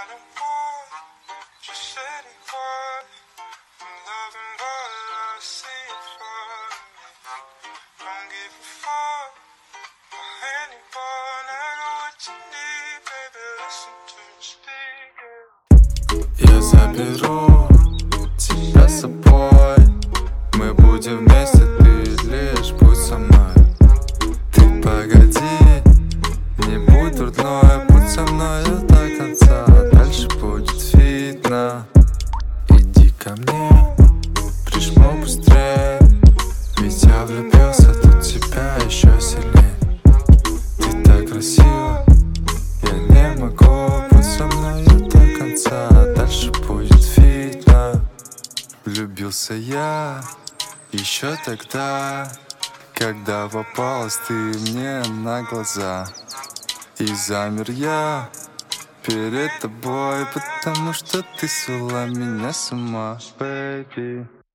don't want just anyone. I'm loving what I see from me. Don't give a fuck about anyone. I know what you need, baby. Listen to me speak. Я заберу тебя с собой. Мы будем вместе, ты лишь будь со мной. Ты погоди, не будь дурной, будь со мной до конца. Дальше будет видно. Иди ко мне, прижму быстрее, ведь я влюбился тут в тебя еще сильнее. Ты так красива, я не могу, будь со мной до конца. Дальше будет видно. Влюбился я еще тогда, когда попалась ты мне на глаза. И замер я перед тобой, потому что ты свела меня с ума, baby.